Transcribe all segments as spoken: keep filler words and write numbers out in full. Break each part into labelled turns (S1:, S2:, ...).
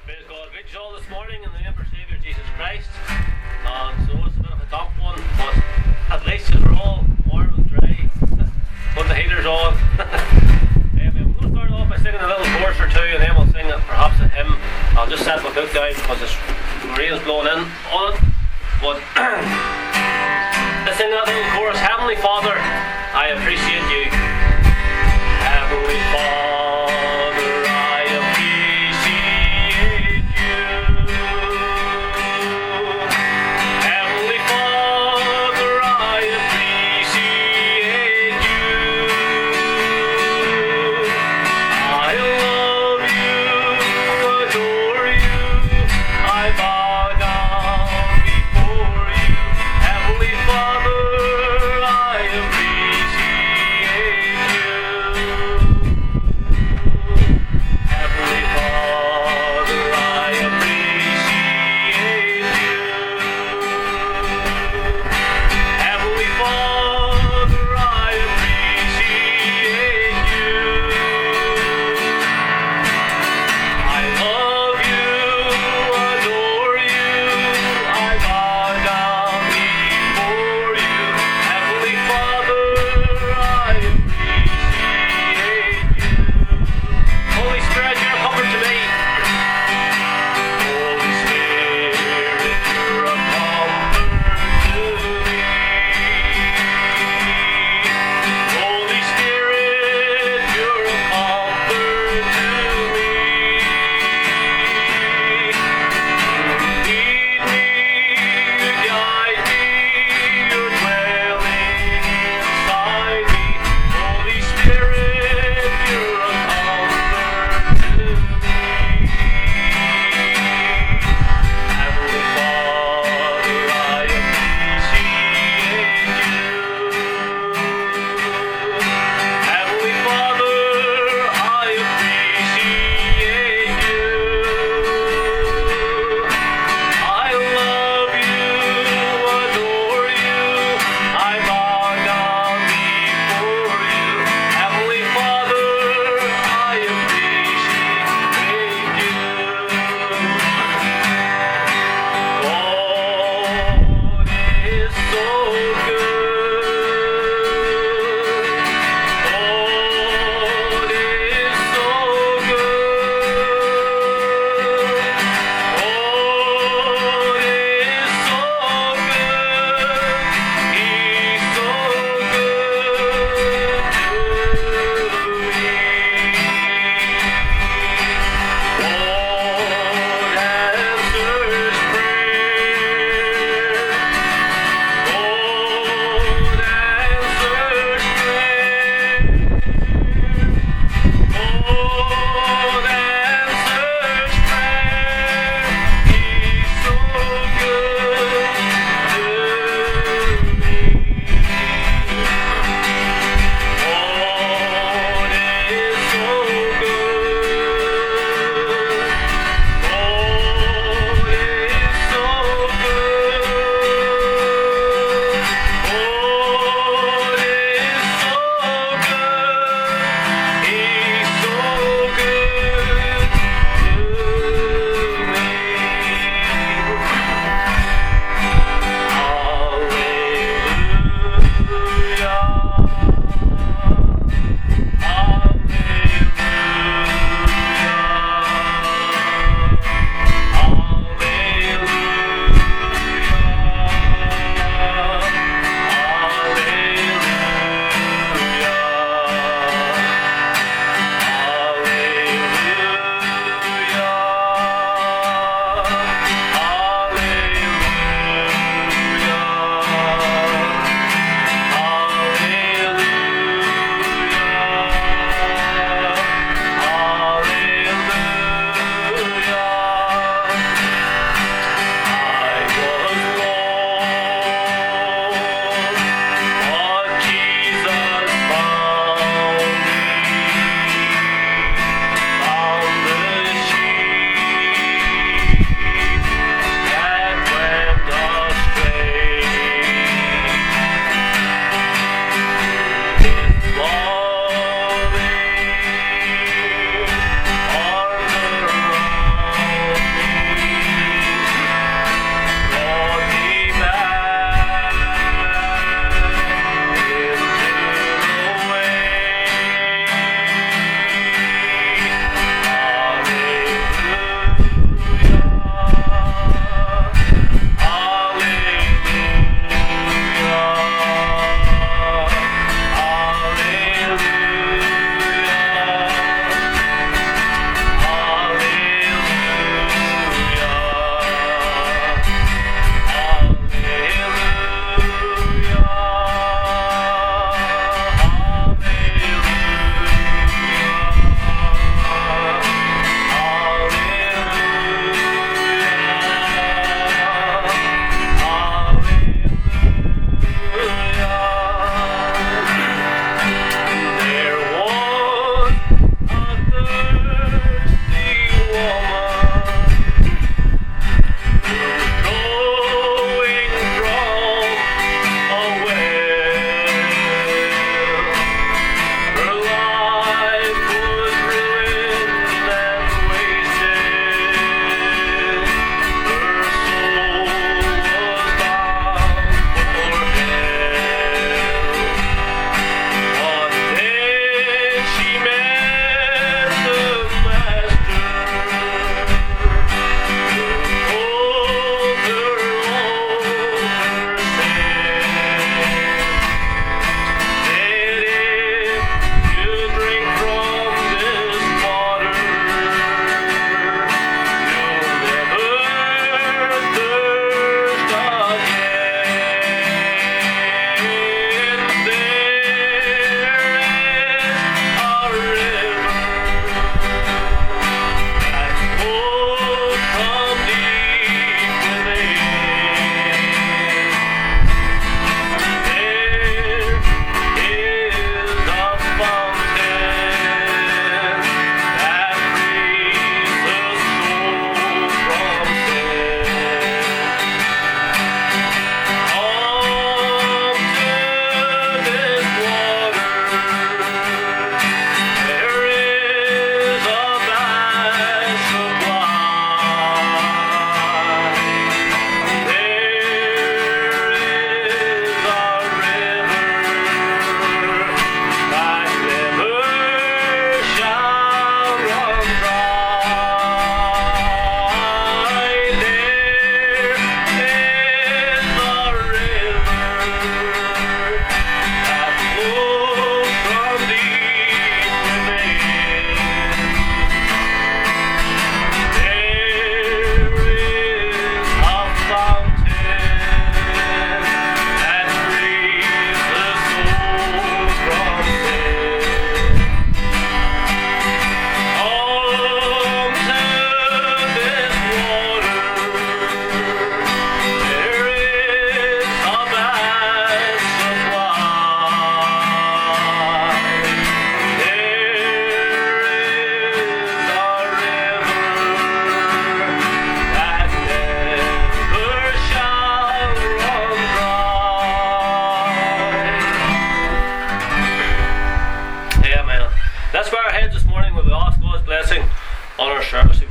S1: Praise God. Greet you all this morning in the name of our Saviour Jesus Christ. Um, so it's a bit of a damp one, but at least we're all warm and dry. Put the heaters on. um, we're going to start off by singing a little chorus or two, and then we'll sing perhaps a hymn. I'll just set my book down because the rain's blowing in on it. But let's sing that little chorus. Heavenly Father, I appreciate you. Heavenly Father, I appreciate you. Heavenly Father, I appreciate you. I love you, adore you, I bow down before you. Heavenly Father, I appreciate you.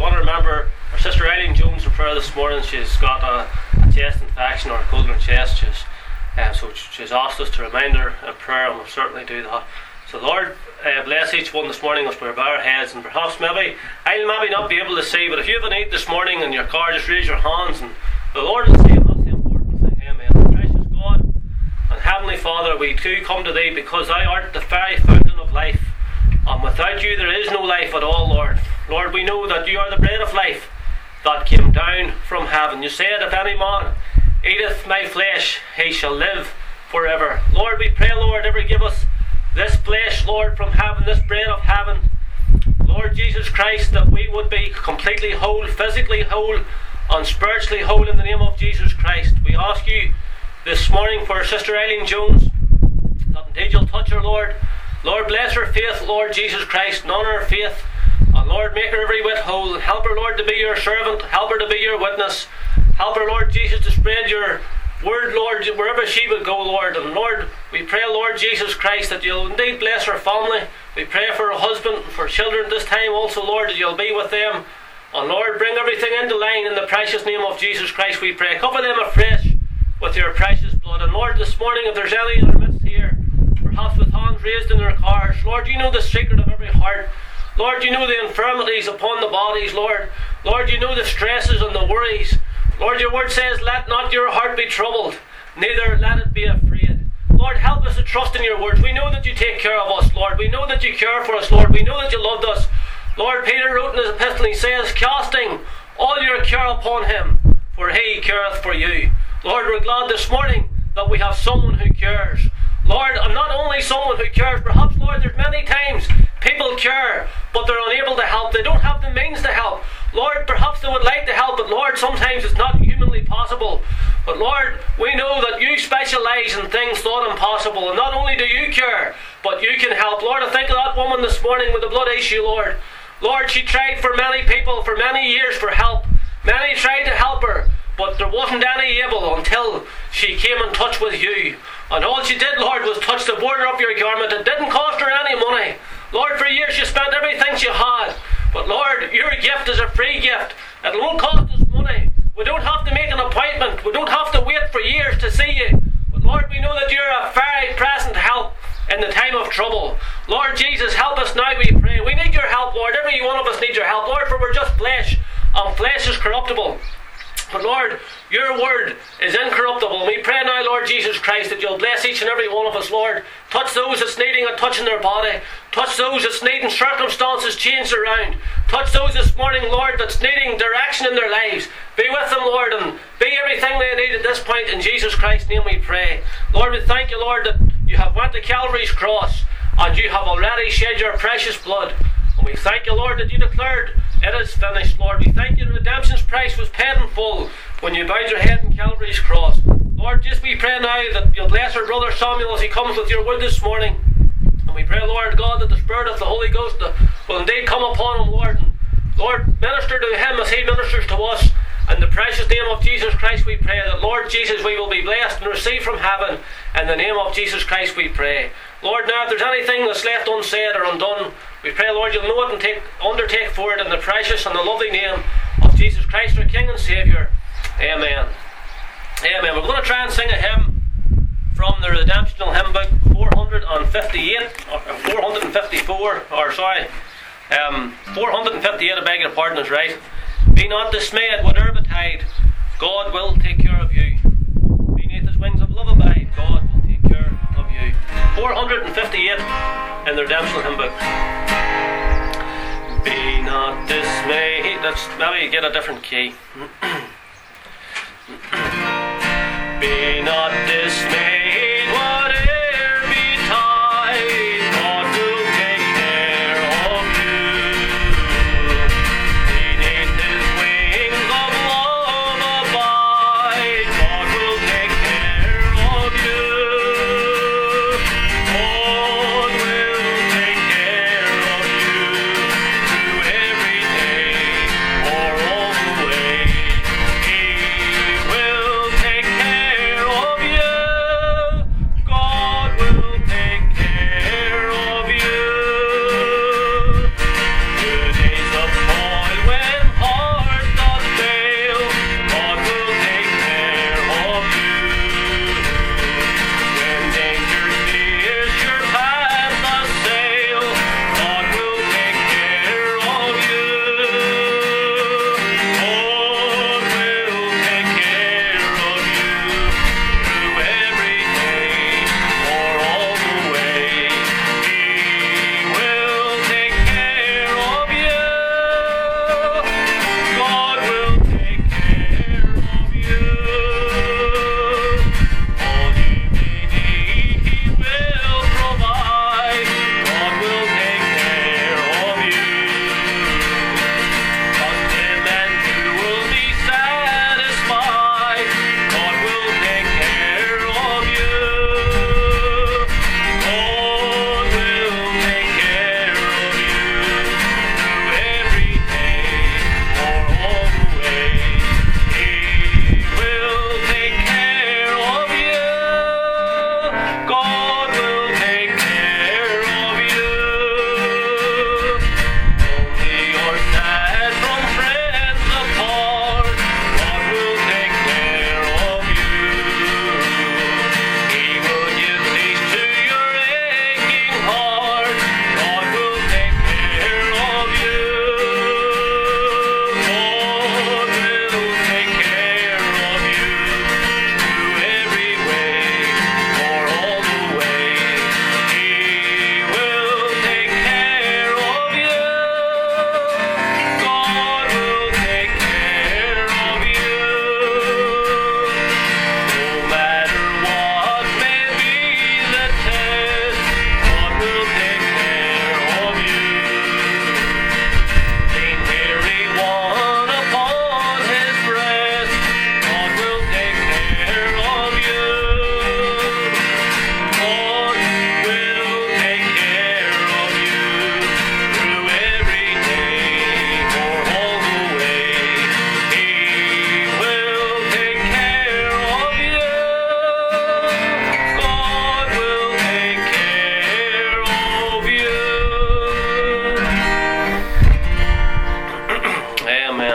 S1: want to remember our sister Eileen Jones in prayer this morning. She's got a, a chest infection or a cold in her chest. She's, uh, so she's asked us to remind her in prayer, and we'll certainly do that. So Lord, uh, bless each one this morning as we bow our heads, and perhaps maybe I'll maybe not be able to see, but if you have a need this morning in your car, just raise your hands, and the Lord will see, and that's the important thing. Amen. Precious God and Heavenly Father, we too come to Thee because Thou art the very fountain of life, and without You there is no life at all, Lord. Lord, we know that You are the bread of life that came down from heaven. You said, if any man eateth My flesh, he shall live forever. Lord, we pray, Lord, ever give us this flesh, Lord, from heaven, this bread of heaven, Lord Jesus Christ, that we would be completely whole, physically whole and spiritually whole in the name of Jesus Christ. We ask You this morning for Sister Eileen Jones, that indeed You'll touch her, Lord. Lord, bless her faith, Lord Jesus Christ, and honour her faith, and Lord, make her every whit whole, and help her, Lord, to be Your servant, help her to be Your witness, help her, Lord Jesus, to spread Your word, Lord, wherever she would go, Lord. And Lord, we pray, Lord Jesus Christ, that You'll indeed bless her family. We pray for her husband and for children this time also, Lord, that You'll be with them. And Lord, bring everything into line in the precious name of Jesus Christ, we pray. Cover them afresh with Your precious blood. And Lord, this morning, if there's any in our midst here, perhaps with hands raised in their cars, Lord, You know the secret of every heart. Lord, You know the infirmities upon the bodies, Lord. Lord, You know the stresses and the worries. Lord, Your word says, let not your heart be troubled, neither let it be afraid. Lord, help us to trust in Your words. We know that You take care of us, Lord. We know that You care for us, Lord. We know that You loved us. Lord, Peter wrote in his epistle, he says, casting all your care upon Him, for He careth for you. Lord, we're glad this morning that we have someone who cares. Lord, and not only someone who cares, perhaps, Lord, there's many times people care, but they're unable to help. They don't have the means to help. Lord, perhaps they would like to help, but Lord, sometimes it's not humanly possible. But Lord, we know that You specialise in things thought impossible, and not only do You care, but You can help. Lord, I think of that woman this morning with the blood issue, Lord. Lord, she tried for many people for many years for help. Many tried to help her, but there wasn't any able until she came in touch with You. And all she did, Lord, was touch the border of Your garment. It didn't cost her any money. Lord, for years she spent everything she had. But Lord, Your gift is a free gift. It won't cost us money. We don't have to make an appointment. We don't have to wait for years to see You. But Lord, we know that You're a very present help in the time of trouble. Lord Jesus, help us now, we pray. We need Your help, Lord. Every one of us needs Your help, Lord, for we're just flesh, and flesh is corruptible. But Lord, Your word is incorruptible. And we pray now, Lord Jesus Christ, that You'll bless each and every one of us, Lord. Touch those that's needing a touch in their body. Touch those that's needing circumstances changed around. Touch those this morning, Lord, that's needing direction in their lives. Be with them, Lord, and be everything they need at this point. In Jesus Christ's name we pray. Lord, we thank You, Lord, that You have went to Calvary's cross, and You have already shed Your precious blood. And we thank You, Lord, that You declared it is finished, Lord. We thank You the redemption's price was paid in full when You bowed Your head in Calvary's cross. Lord, just we pray now that You'll bless our brother Samuel as he comes with Your word this morning. And we pray, Lord God, that the Spirit of the Holy Ghost will indeed come upon him, Lord. And Lord, minister to him as he ministers to us. In the precious name of Jesus Christ we pray that, Lord Jesus, we will be blessed and receive from heaven. In the name of Jesus Christ we pray. Lord, now if there's anything that's left unsaid or undone, we pray, Lord, You'll know it and take, undertake for it in the precious and the lovely name of Jesus Christ, our King and Saviour. Amen. Amen. We're going to try and sing a hymn from the Redemptional Hymn Book four fifty-eight, or four fifty-four, or sorry, um, four fifty-eight, I beg your pardon, is right. Be not dismayed, whatever betide, God will take care of you. Beneath His wings of love abide, God will take care of you. four fifty-eight in the Redemptional Hymn Book. Be not dismayed. Let's maybe get a different key. Be not dismayed, whatever betide, God will take care of you. Beneath His wings of love abide, God will take care of you. God will take care of you through every day or all the way. He will take care of you.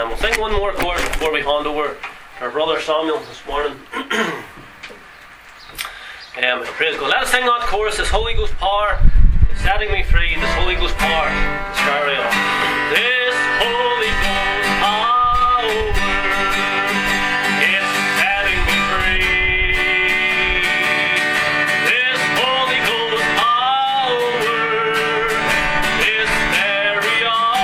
S1: we'll sing one more chorus before we hand over to our brother Samuel this morning. um, praise God. Let us sing that chorus. This Holy Ghost power is setting me free. This Holy Ghost power is carry on. This Holy Ghost power is setting me free. This Holy Ghost power is very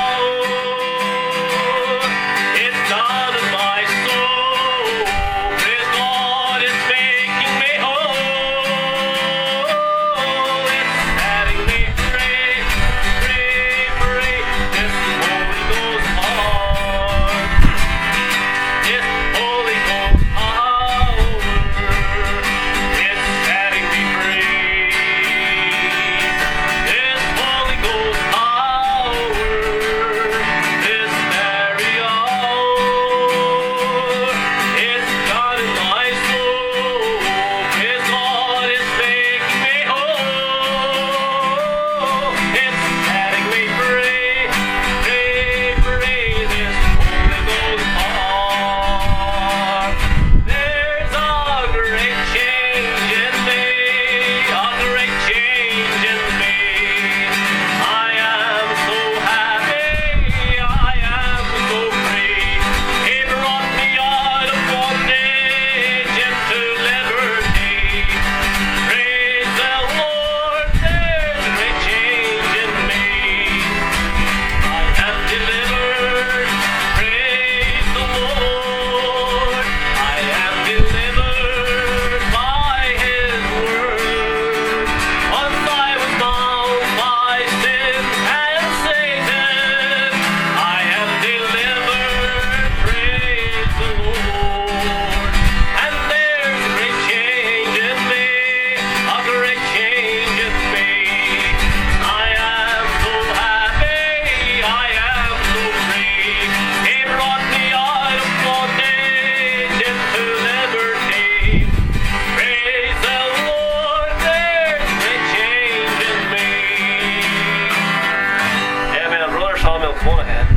S1: own. It's down in my soul. Praise God, it's making me whole. It's setting me free, free, free. This Holy Ghost power, this Holy Ghost power is setting me free. This Holy Ghost power is very own. It's God in my soul. Praise God, it's making me whole. It's setting me free, free, free. This Holy Ghost power. There's a great change in me, a great change in me. I am so happy, I am so free. He brought me out of bondage into liberty. Praise the Lord, there's a great change in me. I am delivered, praise the Lord. I am delivered by His word. Once I was bound by sin and Satan, I am delivered, praise the Lord. And there's a great change in me, a great change in me. I am so happy, I am so free. He brought me out of bondage into liberty. Praise the Lord, there's a great change in me. Amen. Brother Samuel, come on ahead.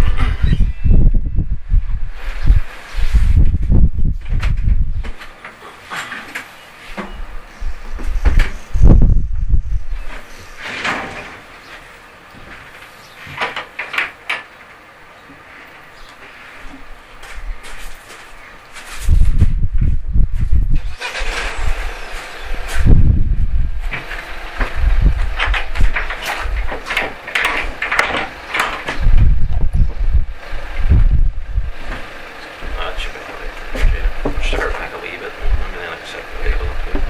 S1: That should be all right. Okay. Start back a wee bit and then accept the label.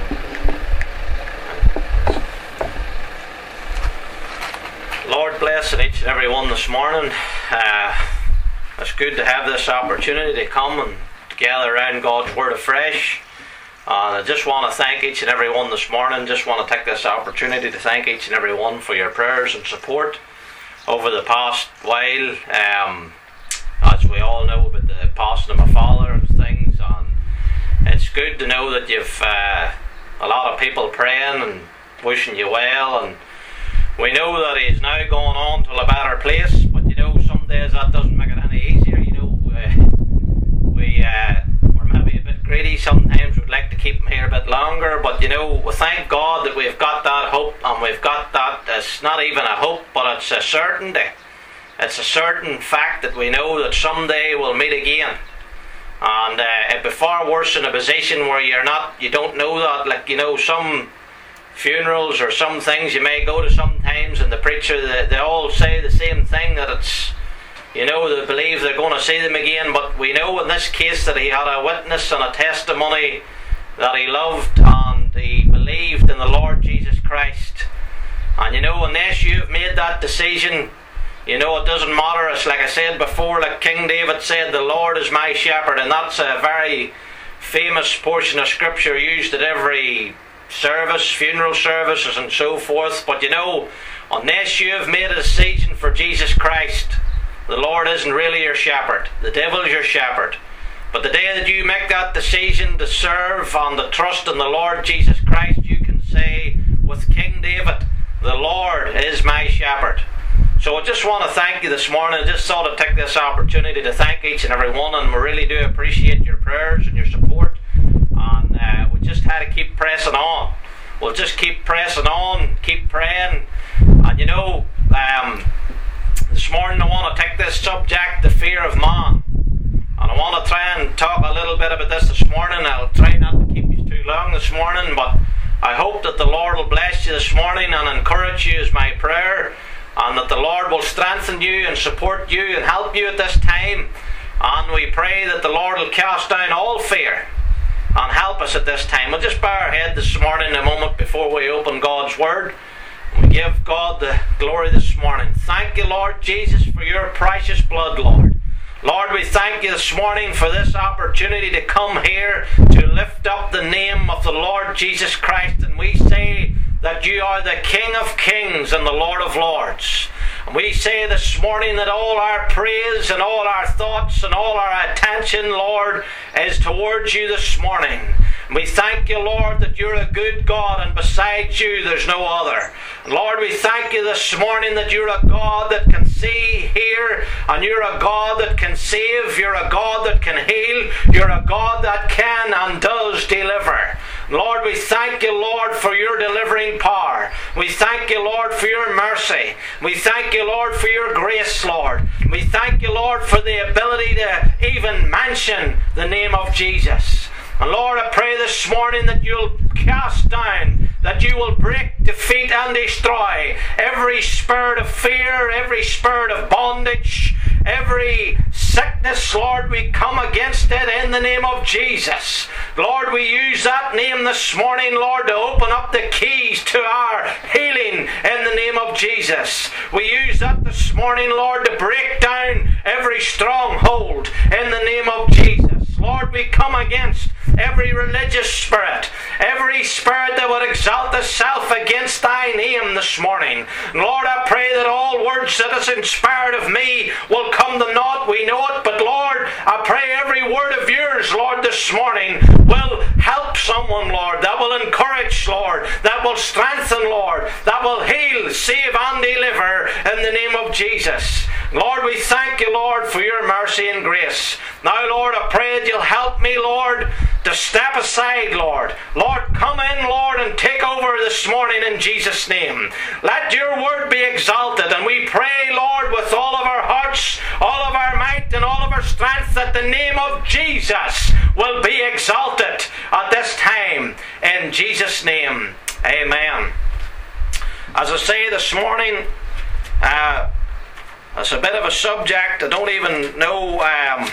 S1: Lord bless each and every one this morning. Uh, it's good to have this opportunity to come and gather around God's Word afresh. And I just want to thank each and every one this morning. Just want to take this opportunity to thank each and every one for your prayers and support over the past while. Um, as we all know about the passing of my father and things, and it's good to know that you've uh, a lot of people praying and wishing you well, and we know that he's now going on to a better place, but you know, some days that doesn't make it any easier. You know, uh, we uh, we're maybe a bit greedy sometimes. We'd like to keep him here a bit longer, but you know, we thank God that we've got that hope, and we've got that. It's not even a hope, but it's a certainty. It's a certain fact that we know that someday we'll meet again. And uh, it'd be far worse in a position where you're not, you don't know that. Like, you know, some funerals or some things you may go to sometimes, and the preacher, they, they all say the same thing, that it's, you know, they believe they're going to see them again. But we know in this case that he had a witness and a testimony that he loved and he believed in the Lord Jesus Christ. And you know, unless you've made that decision, you know, it doesn't matter. It's like I said before, like King David said, the Lord is my shepherd, and that's a very famous portion of scripture used at every service, funeral services and so forth. But you know, unless you have made a decision for Jesus Christ, the Lord isn't really your shepherd. The devil's your shepherd. But the day that you make that decision to serve and to trust in the Lord Jesus Christ, you can say with King David, the Lord is my shepherd.
S2: So I just want to thank you this morning. I just thought I'd take this opportunity to thank each and every one, and we really do appreciate your prayers and your support. And uh, we just had to keep pressing on. We'll just keep pressing on, keep praying. And you know, um, this morning I want to take this subject, the fear of man. And I want to try and talk a little bit about this this morning. I'll try not to keep you too long this morning, but I hope that the Lord will bless you this morning and encourage you is my prayer. And that the Lord will strengthen you and support you and help you at this time. And we pray that the Lord will cast down all fear and help us at this time. We'll just bow our head this morning a moment before we open God's Word. We give God the glory this morning. Thank you, Lord Jesus, for your precious blood, Lord. Lord, we thank you this morning for this opportunity to come here to lift up the name of the Lord Jesus Christ. And we say that you are the King of Kings and the Lord of Lords. And we say this morning that all our praise and all our thoughts and all our attention, Lord, is towards you this morning. And we thank you, Lord, that you're a good God and besides you there's no other. And Lord, we thank you this morning that you're a God that can see, hear, and you're a God that can save, you're a God that can heal, you're a God that can and does deliver. Lord, we thank you, Lord, for your delivering power. We thank you, Lord, for your mercy. We thank you, Lord, for your grace, Lord. We thank you, Lord, for the ability to even mention the name of Jesus. And Lord, I pray this morning that you'll cast down, that you will break, defeat and destroy every spirit of fear, every spirit of bondage, every sickness. Lord, we come against it in the name of Jesus. Lord, we use that name this morning, Lord, to open up the keys to our healing in the name of Jesus. We use that this morning, Lord, to break down every stronghold in the name of Jesus. Lord, we come against every religious spirit, every spirit that would exalt itself against thy name this morning. Lord, I pray that all words that is inspired of me will come to naught. We know it, but Lord, I pray every word of yours, Lord, this morning will help someone, Lord, that will encourage, Lord, that will strengthen, Lord, that will heal, save and deliver in the name of Jesus. Lord, we thank you, Lord, for your mercy and grace. Now, Lord, I pray that you'll help me, Lord, to step aside, Lord. Lord, come in, Lord, and take over this morning in Jesus' name. Let your word be exalted, and we pray, Lord, with all of our hearts, all of our might, and all of our strength, that the name of Jesus will be exalted at this time. In Jesus' name, amen. As I say this morning, uh, it's a bit of a subject. I don't even know... Um,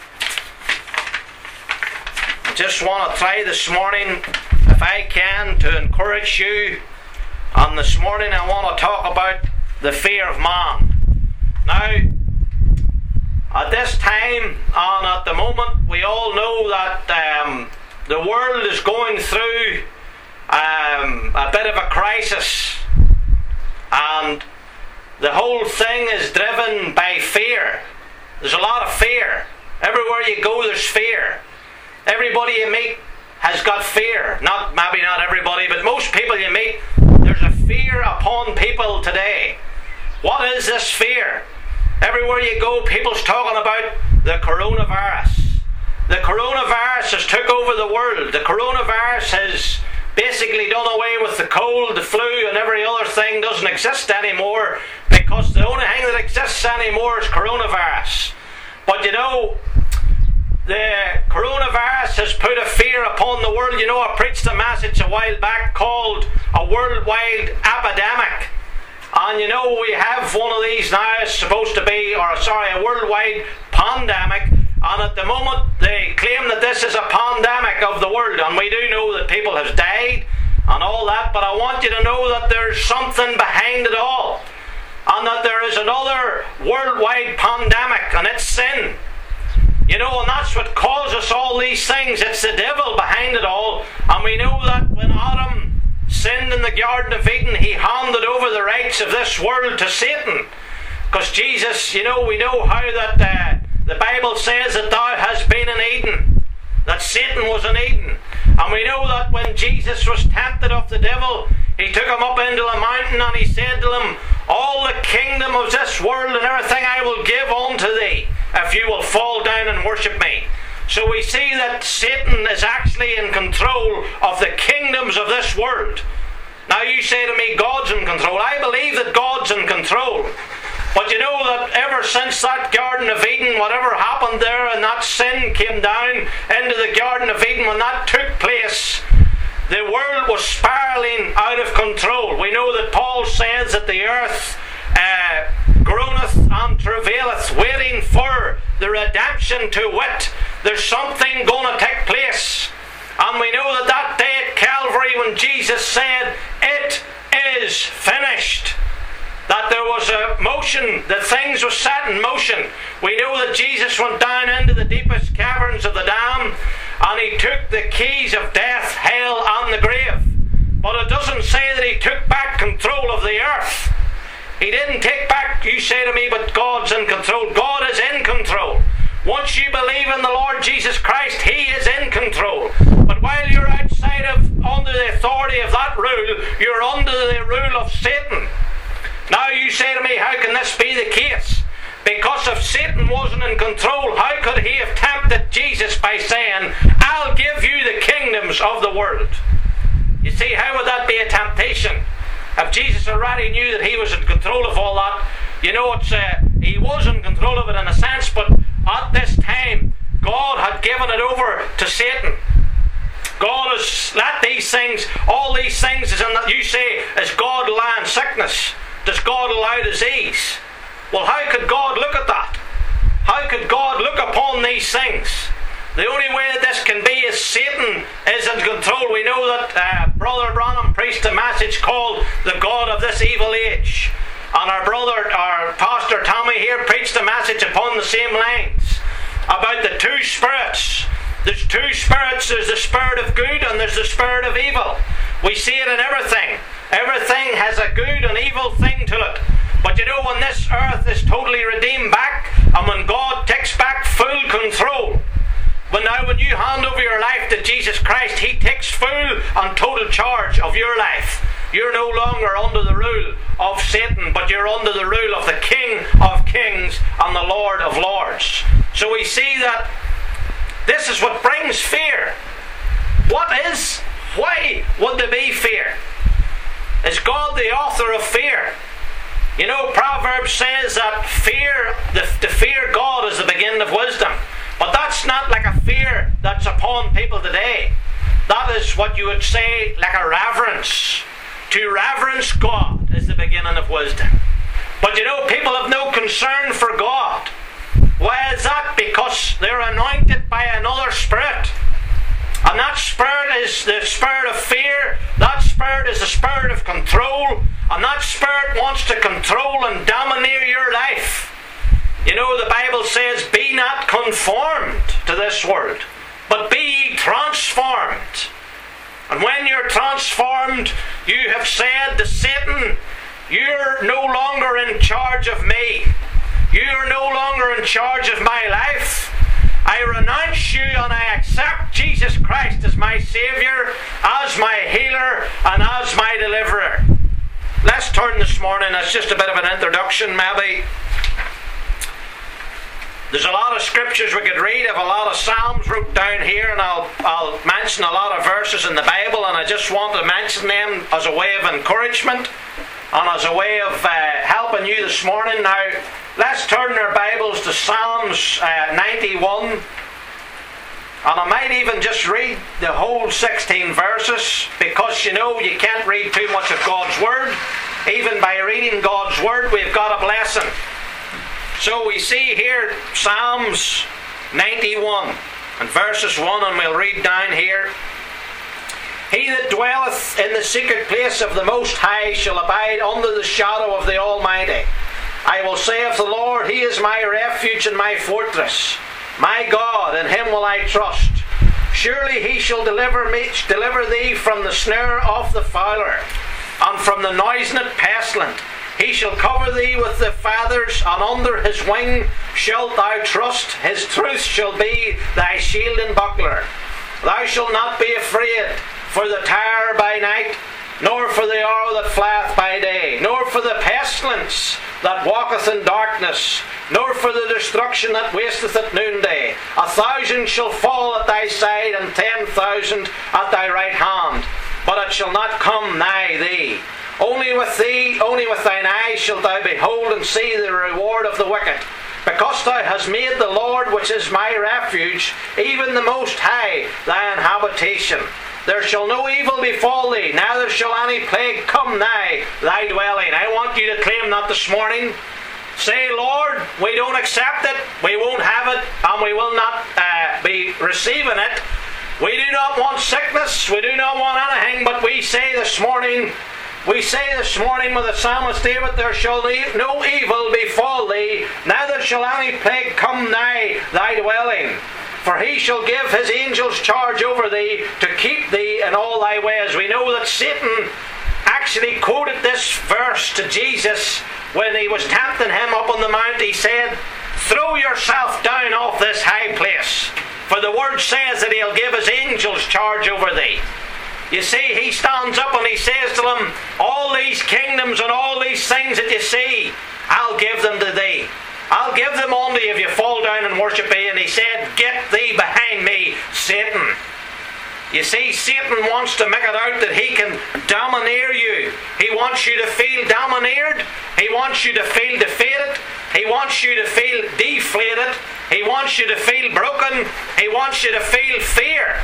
S2: just want to try this morning, if I can, to encourage you. And this morning I want to talk about the fear of man. Now, at this time and at the moment, we all know that um, the world is going through um, a bit of a crisis, and the whole thing is driven by fear. There's a lot of fear. Everywhere you go, there's fear. Everybody you meet has got fear. Not maybe not everybody, but most people you meet, there's a fear upon people today. What is this fear? Everywhere you go, people's talking about the coronavirus. The coronavirus has took over the world. The coronavirus has basically done away with the cold, the flu, and every other thing doesn't exist anymore, because the only thing that exists anymore is coronavirus. But you know, the coronavirus has put a fear upon the world. You know, I preached a message a while back called a worldwide epidemic. And you know, we have one of these now. It's supposed to be, or sorry, a worldwide pandemic. And at the moment, they claim that this is a pandemic of the world. And we do know that people have died and all that. But I want you to know that there's something behind it all. And that there is another worldwide pandemic, and it's sin. You know, and that's what causes all these things. It's the devil behind it all. And we know that when Adam sinned in the Garden of Eden, he handed over the rights of this world to Satan. Because Jesus, you know, we know how that uh, the Bible says that thou hast been in Eden. That Satan was in Eden. And we know that when Jesus was tempted of the devil, He took him up into the mountain and he said to him, all the kingdom of this world and everything I will give unto thee, if you will fall down and worship me. So we see that Satan is actually in control of the kingdoms of this world. Now you say to me, God's in control. I believe that God's in control. But you know that ever since that Garden of Eden, whatever happened there and that sin came down into the Garden of Eden, when that took place, the world was spiralling out of control. We know that Paul says that the earth uh, groaneth and travaileth, waiting for the redemption to wit. There's something going to take place. And we know that that day at Calvary, when Jesus said, it is finished, that there was a motion, that things were set in motion. We know that Jesus went down into the deepest caverns of the dam, and he took the keys of death, hell, and the grave. But it doesn't say that he took back control of the earth. He didn't take back, you say to me, but God's in control. God is in control. Once you believe in the Lord Jesus Christ, He is in control. But while you're outside of, under the authority of that rule, you're under the rule of Satan. Now you say to me, how can this be the case? Because if Satan wasn't in control, how could he have tempted Jesus by saying, I'll give you the kingdoms of the world? You see, how would that be a temptation? If Jesus already knew that he was in control of all that, you know, it's uh, he was in control of it in a sense, but at this time, God had given it over to Satan. God has let these things, all these things, is in that you say, is God allowing sickness? Does God allow disease? Well, how could God look at that? How could God look upon these things? The only way that this can be is Satan is in control. We know that uh, Brother Branham preached a message called The God of This Evil Age. And our brother, our Pastor Tommy here preached a message upon the same lines about the two spirits. There's two spirits. There's the spirit of good and there's the spirit of evil. We see it in everything. Everything has a good and evil thing to it. But you know, when this earth is totally redeemed back, and when God takes back full control, when now when you hand over your life to Jesus Christ, He takes full and total charge of your life. You're no longer under the rule of Satan, but you're under the rule of the King of Kings and the Lord of Lords. So we see that this is what brings fear. What is? Why would there be fear? Is God the author of fear? You know, Proverbs says that fear, the, to fear God is the beginning of wisdom. But that's not like a fear that's upon people today. That is what you would say like a reverence. To reverence God is the beginning of wisdom. But you know, people have no concern for God. Why is that? Because they're anointed by another spirit. And that spirit is the spirit of fear. That spirit is the spirit of control. And that spirit wants to control and domineer your life. You know, the Bible says, be not conformed to this world, but be ye transformed. And when you're transformed, you have said to Satan, you're no longer in charge of me. You're no longer in charge of my life. I renounce you and I accept Jesus Christ as my Saviour, as my healer, and as my deliverer. Let's turn this morning, it's just a bit of an introduction maybe. There's a lot of scriptures we could read. I have a lot of Psalms wrote down here, and I'll, I'll mention a lot of verses in the Bible, and I just want to mention them as a way of encouragement and as a way of uh, helping you this morning. Now, let's turn our Bibles to Psalms uh, ninety-one, and I might even just read the whole sixteen verses, because you know you can't read too much of God's Word. Even by reading God's Word, we've got a blessing. So we see here Psalms ninety-one and verses one, and we'll read down here. He that dwelleth in the secret place of the Most High shall abide under the shadow of the Almighty. I will say of the Lord, He is my refuge and my fortress. My God, in Him will I trust. Surely He shall deliver me, deliver thee from the snare of the fowler, and from the noisome pestilence. He shall cover thee with the feathers, and under His wing shalt thou trust. His truth shall be thy shield and buckler. Thou shalt not be afraid for the terror by night, nor for the arrow that flieth by day, nor for the pestilence that walketh in darkness, nor for the destruction that wasteth at noonday. A thousand shall fall at thy side, and ten thousand at thy right hand, but it shall not come nigh thee. Only with thee, only with thine eyes shalt thou behold and see the reward of the wicked. Because thou hast made the Lord, which is my refuge, even the Most High, thine habitation. There shall no evil befall thee, neither shall any plague come nigh thy dwelling. I want you to claim that this morning. Say, Lord, we don't accept it, we won't have it, and we will not uh, be receiving it. We do not want sickness, we do not want anything, but we say this morning, we say this morning with the psalmist David, there shall no evil befall thee, neither shall any plague come nigh thy dwelling. For he shall give his angels charge over thee, to keep thee in all thy ways. We know that Satan actually quoted this verse to Jesus when he was tempting him up on the mount. He said, throw yourself down off this high place, for the word says that he'll give his angels charge over thee. You see, he stands up and he says to them, all these kingdoms and all these things that you see, I'll give them to thee. I'll give them unto you if you fall down and worship me. And he said, get thee behind me, Satan. You see, Satan wants to make it out that he can domineer you. He wants you to feel domineered. He wants you to feel defeated. He wants you to feel deflated. He wants you to feel broken. He wants you to feel fear.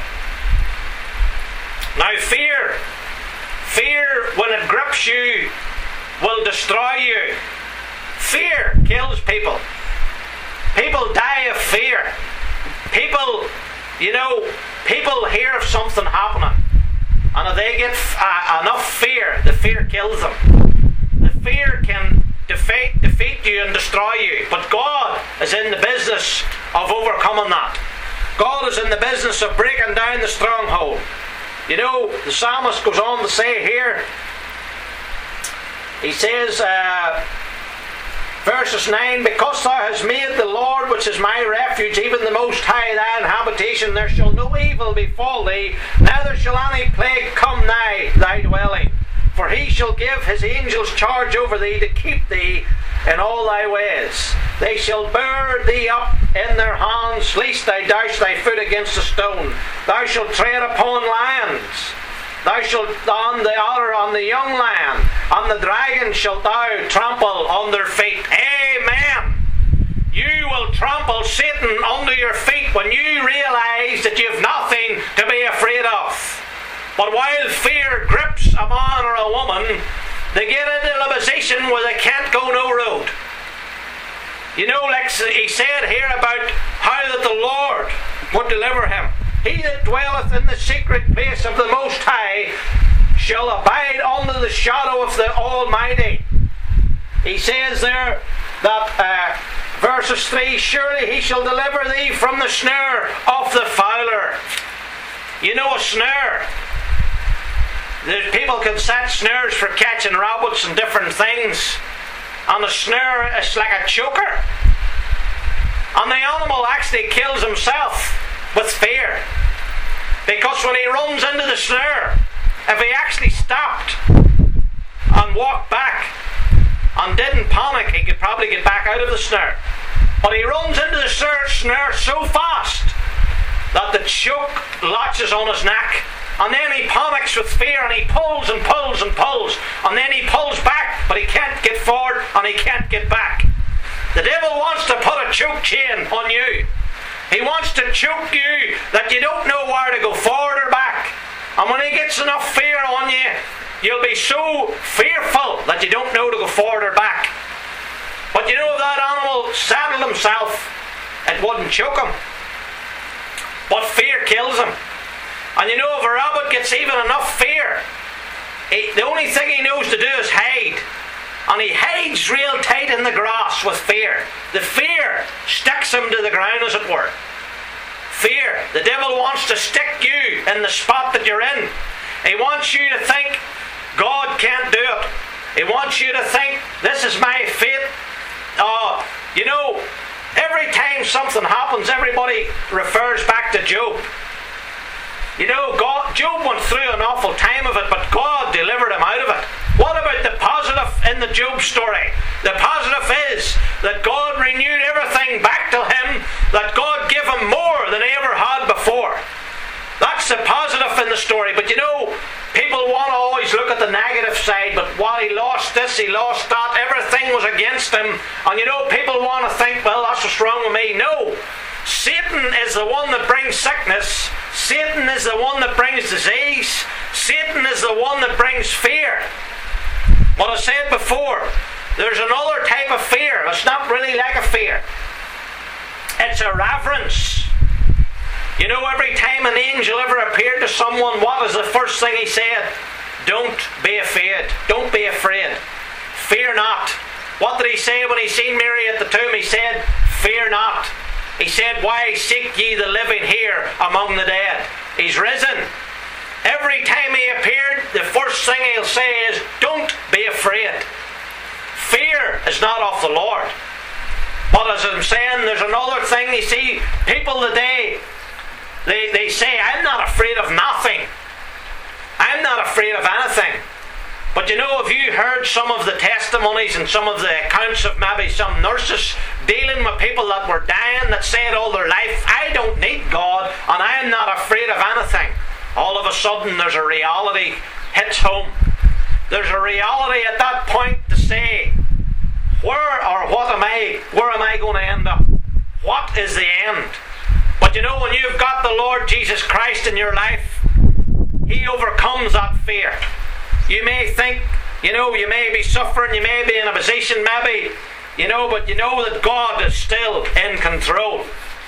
S2: Now fear, fear when it grips you will destroy you. Fear kills people. People die of fear. People, you know, people hear of something happening, and if they get uh, enough fear, the fear kills them. The fear can defeat, defeat you and destroy you. But God is in the business of overcoming that. God is in the business of breaking down the stronghold. You know, the psalmist goes on to say here, he says, uh, verses nine, because thou hast made the Lord, which is my refuge, even the Most High, thine habitation, there shall no evil befall thee, neither shall any plague come nigh thy dwelling. For he shall give his angels charge over thee, to keep thee in all thy ways. They shall bear thee up in their hands, lest thou dash thy foot against a stone. Thou shalt tread upon lions. Thou shalt on the otter, on the young lion, on the dragon shalt thou trample on their feet. Amen. You will trample Satan under your feet when you realise that you have nothing to be afraid of. But while fear grips a man or a woman, they get into a position where they can't go no road. You know, like he said here about how that the Lord would deliver him. He that dwelleth in the secret place of the Most High shall abide under the shadow of the Almighty. He says there that uh, verses three, surely he shall deliver thee from the snare of the fowler. You know a snare? The people can set snares for catching rabbits and different things. And a snare is like a choker. And the animal actually kills himself with fear. Because when he runs into the snare, if he actually stopped and walked back and didn't panic, he could probably get back out of the snare. But he runs into the snare so fast that the choke latches on his neck, and then he panics with fear and he pulls and pulls and pulls, and then he pulls back, but he can't get forward and he can't get back. The devil wants to put a choke chain on you. He wants to choke you that you don't know where to go forward or back. And when he gets enough fear on you, you'll be so fearful that you don't know to go forward or back. But you know, if that animal settled himself, it wouldn't choke him. But fear kills him. And you know, if a rabbit gets even enough fear, he, the only thing he knows to do is hide. And he hides real tight in the grass with fear. The fear sticks him to the ground, as it were. Fear. The devil wants to stick you in the spot that you're in. He wants you to think God can't do it. He wants you to think this is my fate. Oh, you know, every time something happens, everybody refers back to Job. You know, God, Job went through an awful time of it, but God delivered him out of it. What about the positive in the Job story? The positive is that God renewed everything back to him, that God gave him more than he ever had before. That's the positive in the story. But you know, people want to always look at the negative side, but while he lost this, he lost that, everything was against him. And you know, people want to think, well, that's what's wrong with me. No. Satan is the one that brings sickness. Satan is the one that brings disease. Satan is the one that brings fear. What I said before, there's another type of fear. It's not really like a fear. It's a reverence. You know, every time an angel ever appeared to someone, what was the first thing he said? Don't be afraid. Don't be afraid. Fear not. What did he say when he seen Mary at the tomb? He said, fear not. He said, why seek ye the living here among the dead? He's risen. Every time he appeared, the first thing he'll say is, don't be afraid. Fear is not of the Lord. But as I'm saying, there's another thing. You see, people today, they, they say, I'm not afraid of nothing. I'm not afraid of anything. But you know, have you heard some of the testimonies and some of the accounts of maybe some nurses dealing with people that were dying that said all their life, I don't need God and I am not afraid of anything. All of a sudden there's a reality hits home. There's a reality at that point to say, where or what am I, where am I going to end up? What is the end? But you know, when you've got the Lord Jesus Christ in your life, He overcomes that fear. You may think, you know, you may be suffering, you may be in a position maybe, you know, but you know that God is still in control.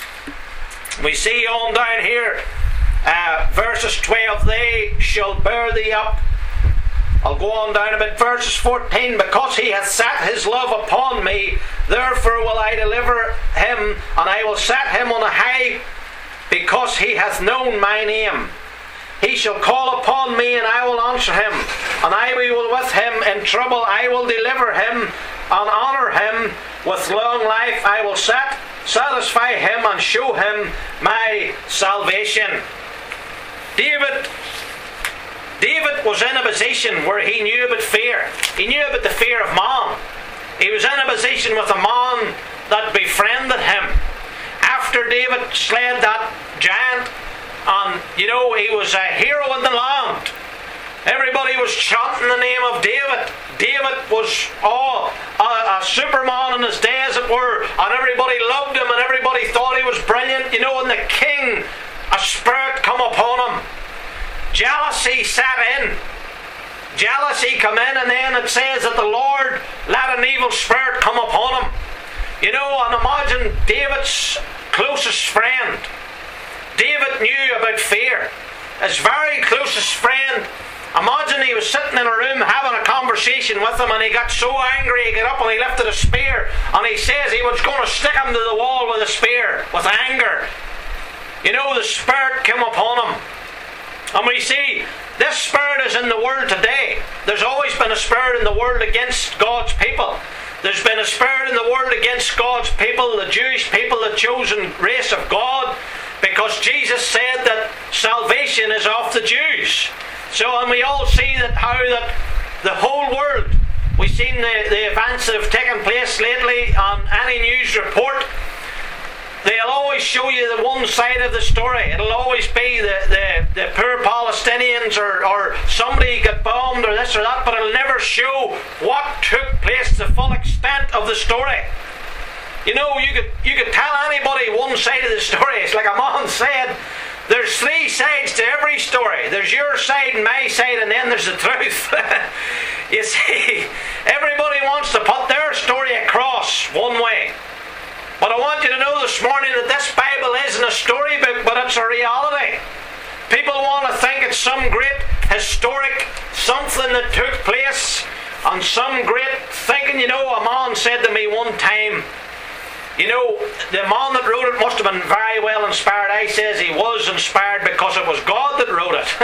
S2: We see on down here, uh, verses twelve, they shall bear thee up. I'll go on down a bit, verses fourteen, because he hath set his love upon me, therefore will I deliver him, and I will set him on a high, because he hath known my name. He shall call upon me, and I will answer him, and I will with him in trouble. I will deliver him and honour him with long life. I will set, satisfy him and show him my salvation. David, David was in a position where he knew about fear. He knew about the fear of man. He was in a position with a man that befriended him. After David slayed that giant, and you know, he was a hero in the land. Everybody was chanting the name of David. David was oh, a, a superman in his day, as it were, and everybody loved him and everybody thought he was brilliant. You know, and the king, a spirit come upon him. Jealousy set in. Jealousy come in, and then it says that the Lord let an evil spirit come upon him. You know, and imagine David's closest friend. David knew about fear. His very closest friend. Imagine he was sitting in a room having a conversation with him, and he got so angry he got up and he lifted a spear, and he says he was going to stick him to the wall with a spear, with anger. You know, the spirit came upon him. And we see this spirit is in the world today. There's always been a spirit in the world against God's people. There's been a spirit in the world against God's people, the Jewish people, the chosen race of God, because Jesus said that salvation is of the Jews. So, and we all see that how that the whole world, we've seen the, the events that have taken place lately on any news report. They'll always show you the one side of the story. It'll always be the, the, the poor Palestinians, or, or somebody got bombed or this or that, but it'll never show what took place, the full extent of the story. You know, you could you could tell anybody one side of the story. It's like a man said, there's three sides to every story. There's your side and my side, and then there's the truth. You see, everybody wants to put their story across one way. But I want you to know this morning that this Bible isn't a storybook, but it's a reality. People want to think it's some great historic something that took place, and some great thinking. You know, a man said to me one time, you know, the man that wrote it must have been very well inspired. I says he was inspired because it was God that wrote it.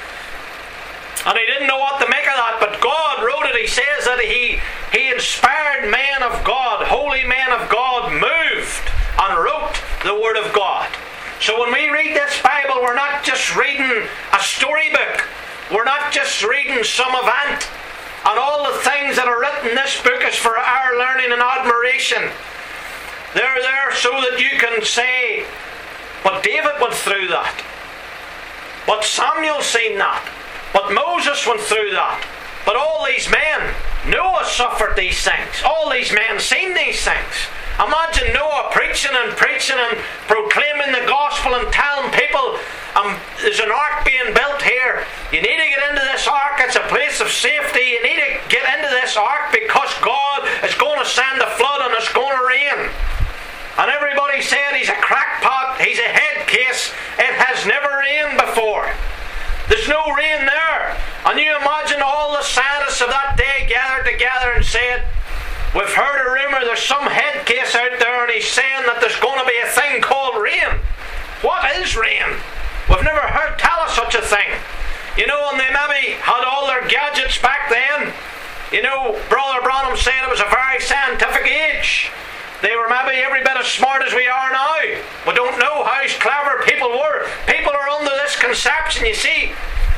S2: And he didn't know what to make of that, but God wrote it. He says that he, he inspired men of God, holy men of God, moved and wrote the Word of God. So when we read this Bible, we're not just reading a storybook. We're not just reading some event. And all the things that are written in this book is for our learning and admiration. They're there so that you can say, but David went through that. But Samuel seen that. But Moses went through that. But all these men, Noah suffered these things. All these men seen these things. Imagine Noah preaching and preaching and proclaiming the gospel and telling people, um, there's an ark being built here. You need to get into this ark. It's a place of safety. You need to get into this ark because God is going to send a flood and it's going to rain. And everybody said he's a crackpot. He's a head case. It has never rained before. There's no rain there. And you imagine all the scientists of that day gathered together and said, we've heard a rumour there's some head case out there and he's saying that there's going to be a thing called rain. What is rain? We've never heard tell us such a thing. You know, and they maybe had all their gadgets back then. You know, Brother Branham said it was a very scientific age. They were maybe every bit as smart as we are now. We don't know how clever people were. People are under this conception, you see.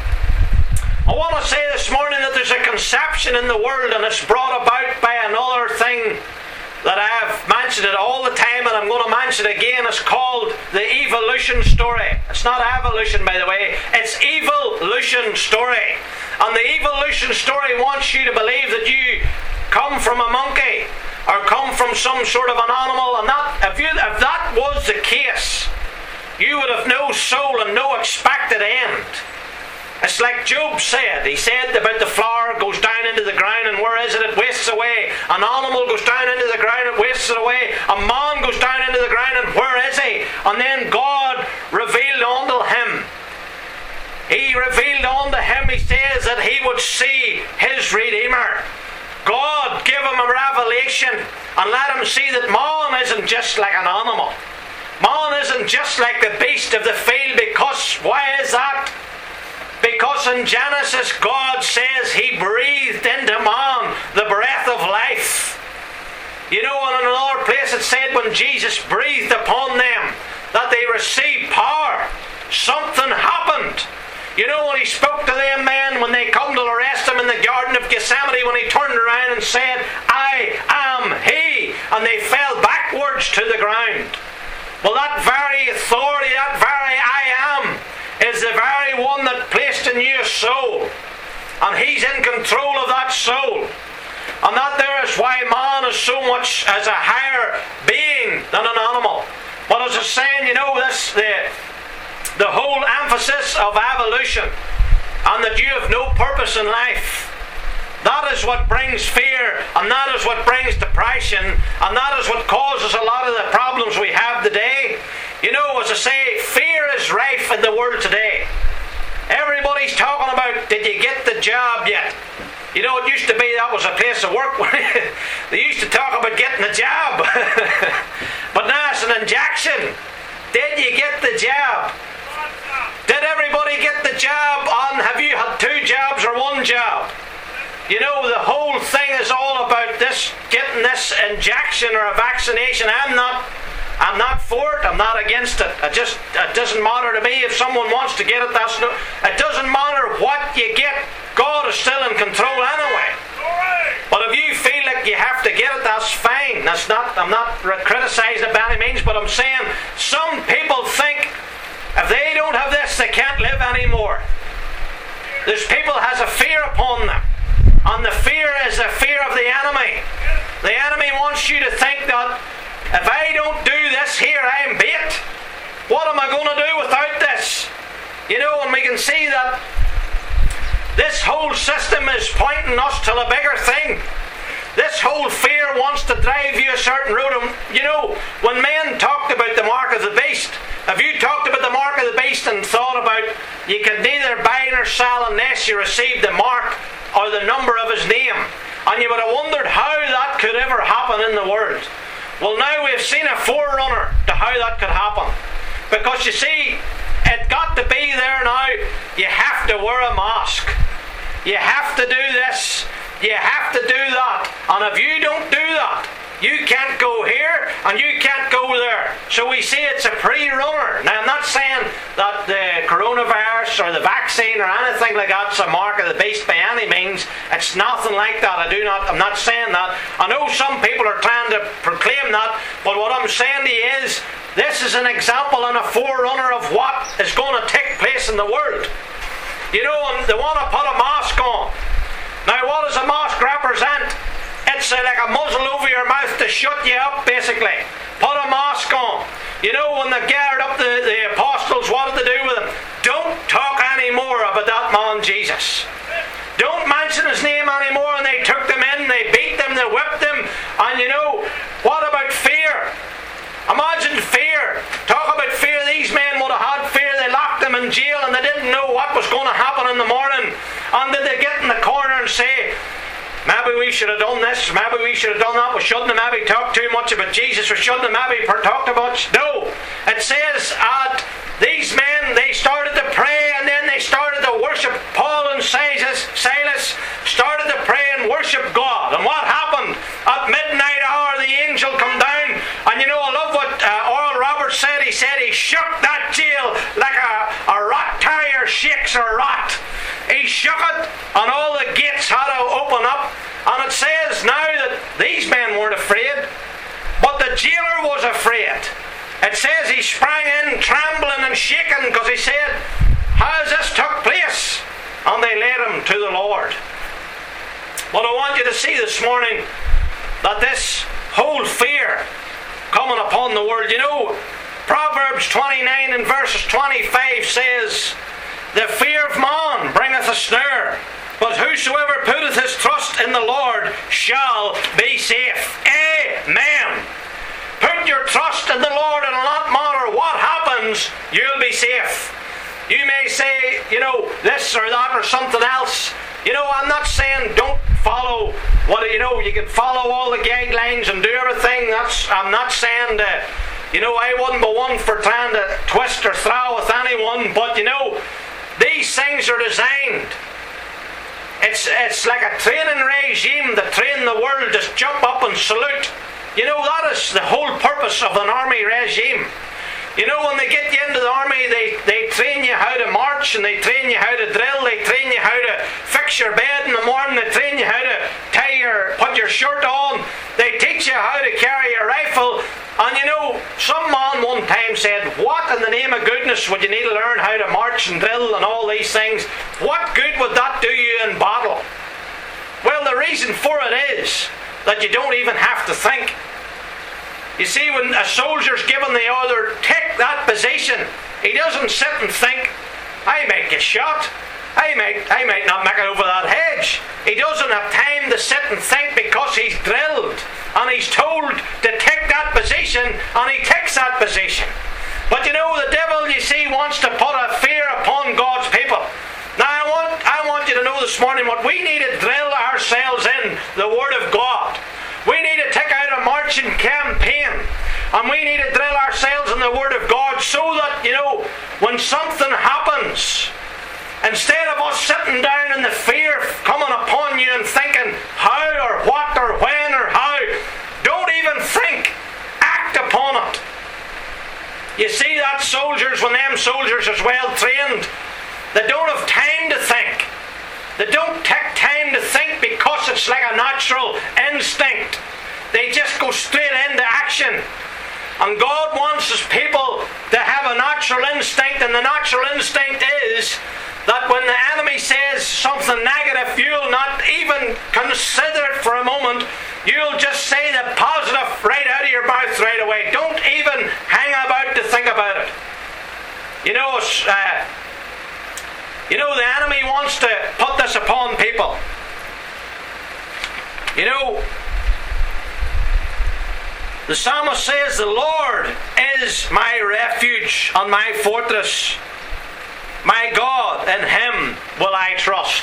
S2: I want to say this morning that there's a conception in the world and it's brought about by another thing that I've mentioned it all the time and I'm going to mention it again. It's called the evolution story. It's not evolution, by the way. It's evolution story. And the evolution story wants you to believe that you come from a monkey or come from some sort of an animal, and that if, you, if that was the case, you would have no soul and no expected end. It's like Job said. He said about the flower goes down into the ground, and where is it? It wastes away. An animal goes down into the ground, it wastes it away. A man goes down into the ground, and where is he? And then God revealed unto him. He revealed unto him, he says, that he would see his Redeemer. God give him a revelation and let him see that man isn't just like an animal. Man isn't just like the beast of the field, because why is that? Because in Genesis God says he breathed into man the breath of life. You know, in another place it said when Jesus breathed upon them that they received power. Something happened. You know, when he spoke to them men when they come to arrest him in the Garden of Gethsemane, when he turned around and said, I am he, and they fell backwards to the ground. Well, that very authority, that very I am, is the very one that placed in you a soul. And he's in control of that soul. And that there is why man is so much as a higher being than an animal. But as I was saying, you know, this the the whole emphasis of evolution and that you have no purpose in life. That is what brings fear, and that is what brings depression, and that is what causes a lot of the problems we have today. You know, as I say, fear is rife in the world today. Everybody's talking about, did you get the job yet? You know, it used to be that was a place of work where they used to talk about getting the job. But now it's an injection. Did you get the job? Did everybody get the job? On have you had two jobs or one job? You know, the whole thing is all about this, getting this injection or a vaccination. I'm not I'm not for it, I'm not against it. It just it doesn't matter to me if someone wants to get it, that's no it doesn't matter what you get. God is still in control anyway. But if you feel like you have to get it, that's fine. That's not I'm not criticizing it by any means, but I'm saying some people think if they don't have this, they can't live anymore. There's people has a fear upon them. And the fear is the fear of the enemy. The enemy wants you to think that if I don't do this here, I am bait. What am I going to do without this? You know, and we can see that this whole system is pointing us to the bigger thing. This whole fear wants to drive you a certain road. And, you know, when men talked about the mark of the beast, if you talked about the mark of the beast and thought about you could neither buy nor sell unless you received the mark or the number of his name, and you would have wondered how that could ever happen in the world. Well, now we've seen a forerunner to how that could happen. Because you see, it got to be there now. You have to wear a mask. You have to do this. You have to do that. And if you don't do that, you can't go here and you can't go there. So we see it's a pre-runner. Now, I'm not saying that the coronavirus or the vaccine or anything like that's a mark of the beast by any means. It's nothing like that. I do not, I'm not saying that. I know some people are trying to proclaim that, but what I'm saying to you is, this is an example and a forerunner of what is going to take place in the world. You know, and they want to put a mask on. Now, what does a mask represent? It's uh, like a muzzle over your mouth to shut you up, basically. Put a mask on. You know, when they gathered up the, the apostles, what did they do with them? Don't talk anymore about that man Jesus. Don't mention his name anymore. And they took them in, they beat them, they whipped them. And you know, what about fear? Imagine fear. Talk about fear. These men would have had fear. They locked them in jail and they didn't know what was going to happen in the morning. And did they get in the corner and say, maybe we should have done this, maybe we should have done that, we shouldn't have maybe talked too much about Jesus, we shouldn't have maybe talked about... No. It says that these men, they started to pray and then they started to worship. Paul and Silas, Silas started to pray and worship God. And what happened? At midnight hour, the angel come down. And you know, I love what uh, Oral Roberts said. He said he shook that jail like a, a rat terrier shakes a rat. He shook it and all the gates had to open up. And it says now that these men weren't afraid, but the jailer was afraid. It says he sprang in trembling and shaking because he said, how has this took place? And they led him to the Lord. But I want you to see this morning that this whole fear coming upon the world. You know, Proverbs twenty-nine and verses twenty-five says, the fear of man bringeth a snare, but whosoever putteth his trust in the Lord shall be safe. Amen. Put your trust in the Lord, and it'll not matter what happens, you'll be safe. You may say, you know, this or that or something else. You know, I'm not saying don't follow what, you know, you can follow all the guidelines and do everything. That's, I'm not saying that, you know, I wouldn't be one for trying to twist or throw with anyone, but you know, these things are designed. It's, it's like a training regime to train the world to jump up and salute. You know, that is the whole purpose of an army regime. You know, when they get you into the army, they, they train you how to march, and they train you how to drill, they train you how to fix your bed in the morning, they train you how to tie your, put your shirt on, they teach you how to carry a rifle. And you know, some man one time said, what in the name of goodness would you need to learn how to march and drill and all these things? What good would that do you in battle? Well, the reason for it is that you don't even have to think. You see, when a soldier's given the order, take that position, he doesn't sit and think, I might get shot, I might, I might not make it over that hedge. He doesn't have time to sit and think because he's drilled and he's told to take that position, and he takes that position. But you know, the devil, you see, wants to put a fear upon God's people. Now I want, I want you to know this morning what we need to drill ourselves in, the Word of God. We need to take out a marching campaign, and we need to drill ourselves in the Word of God so that, you know, when something happens, instead of us sitting down in the fear coming upon you and thinking how or what or when or how, don't even think, act upon it. You see that soldiers, when them soldiers is well trained, they don't have time to think. They don't take time to think because it's like a natural instinct. They just go straight into action. And God wants His people to have a natural instinct, and the natural instinct is that when the enemy says something negative, you'll not even consider it for a moment. You'll just say the positive right out of your mouth right away. Don't even hang about to think about it. You know, uh, You know, the enemy wants to put this upon people. You know, the psalmist says, the Lord is my refuge and my fortress. My God, in Him will I trust.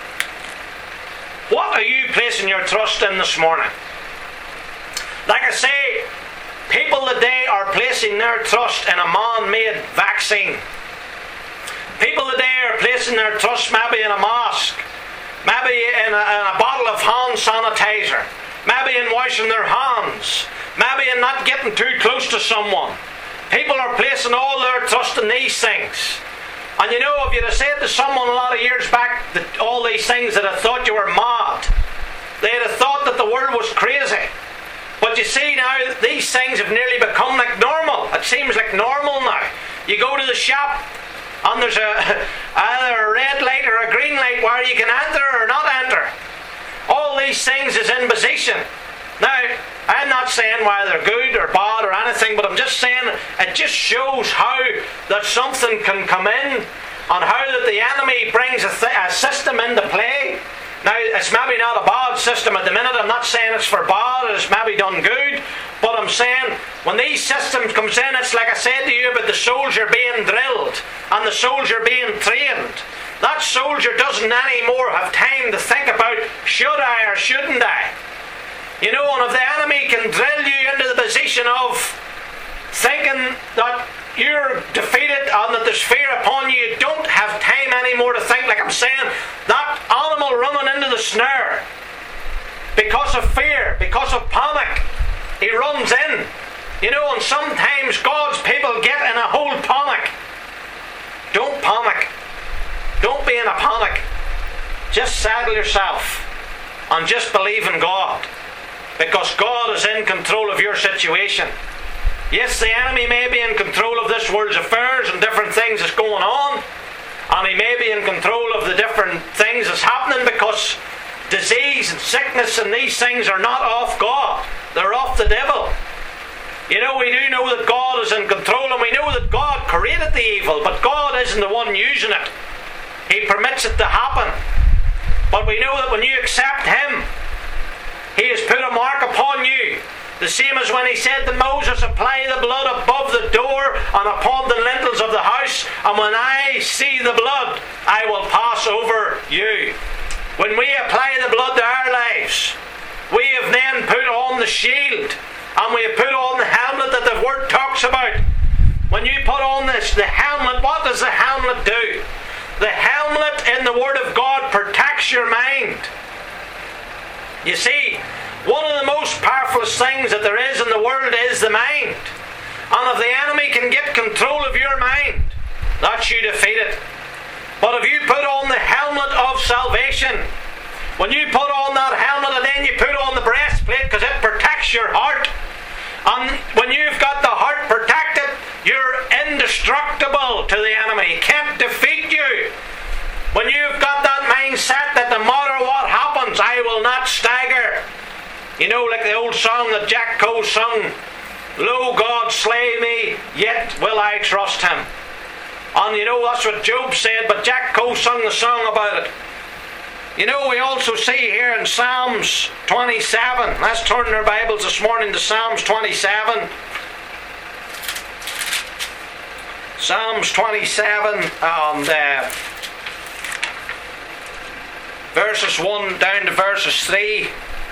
S2: What are you placing your trust in this morning? Like I say, people today are placing their trust in a man-made vaccine. People today are placing their trust maybe in a mask, maybe in a, in a bottle of hand sanitizer, maybe in washing their hands, maybe in not getting too close to someone. People are placing all their trust in these things. And you know, if you'd have said to someone a lot of years back that all these things, that have thought you were mad, they'd have thought that the world was crazy. But you see now, these things have nearly become like normal. It seems like normal now. You go to the shop and there's a, either a red light or a green light where you can enter or not enter. All these things is in position. Now, I'm not saying whether they're good or bad or anything, but I'm just saying it just shows how that something can come in and how that the enemy brings a, th- a system into play. Now, it's maybe not a bad system at the minute. I'm not saying it's for bad, it's maybe done good. But I'm saying, when these systems comes in, it's like I said to you about the soldier being drilled and the soldier being trained. That soldier doesn't anymore have time to think about, should I or shouldn't I? You know, and if the enemy can drill you into the position of thinking that you're defeated and that there's fear upon you, you don't have time anymore to think. Like I'm saying, that animal running into the snare because of fear, because of panic, he runs in. You know, and sometimes God's people get in a whole panic. Don't panic. Don't be in a panic. Just settle yourself and just believe in God, because God is in control of your situation. Yes, the enemy may be in control of this world's affairs and different things that's going on, and he may be in control of the different things that's happening, because disease and sickness and these things are not off God. They're off the devil. You know, we do know that God is in control, and we know that God created the evil, but God isn't the one using it. He permits it to happen. But we know that when you accept Him, He has put a mark upon you. The same as when He said to Moses, apply the blood above the door and upon the lintels of the house, and when I see the blood, I will pass over you. When we apply the blood to our lives, we have then put on the shield, and we have put on the helmet that the Word talks about. When you put on this, the helmet, what does the helmet do? The helmet in the Word of God protects your mind. You see, one of the most powerful things that there is in the world is the mind. And if the enemy can get control of your mind, that's you defeated. But if you put on the helmet of salvation, when you put on that helmet and then you put on the breastplate, because it protects your heart, and when you've got the heart protected, you're indestructible to the enemy. He can't defeat you. When you've got that mindset that no matter what happens, I will not stagger. You know, like the old song that Jack Coe sung, Lo, God slay me, yet will I trust Him. And you know, that's what Job said, but Jack Coe sung the song about it. You know, we also see here in Psalms twenty-seven. Let's turn our Bibles this morning to Psalms twenty-seven. Psalms twenty-seven and uh, verses one down to verses three.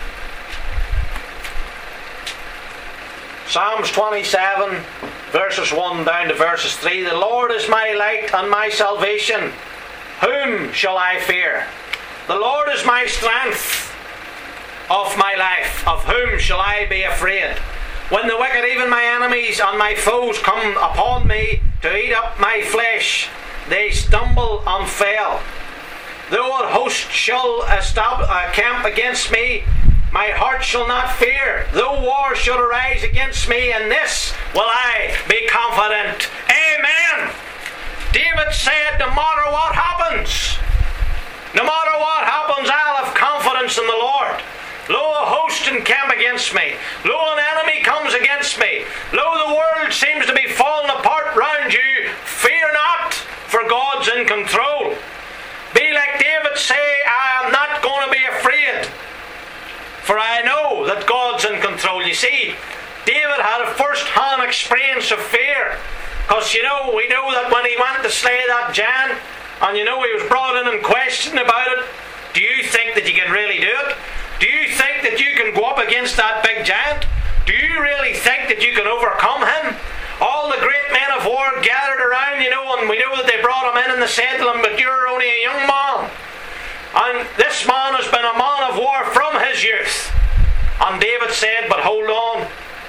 S2: Psalms twenty-seven, verses one down to verses three. The Lord is my light and my salvation. Whom shall I fear? The Lord is my strength of my life. Of whom shall I be afraid? When the wicked, even my enemies and my foes, come upon me to eat up my flesh, they stumble and fail. Though an host shall establish a camp against me, my heart shall not fear. Though war should arise against me, in this will I be confident. Amen. David said, no matter what happens, no matter what happens, I'll have confidence in the Lord. Lo, a host encamp against me. Lo, an enemy comes against me. Lo, the world seems to be falling apart round you. Fear not, for God's in control. Be like David, say, I am not going to be afraid, for I know that God's in control. You see, David had a first-hand experience of fear, because you know, we know that when he went to slay that giant, and you know he was brought in and questioned about it, do you think that you can really do it? Do you think that you can go up against that big giant? Do you really think that you can overcome him? All the great men of war gathered around, you know, and we know that they brought him in and they said to him, but you're only a young man. And this man has been a man of war from his youth. And David said, but hold on.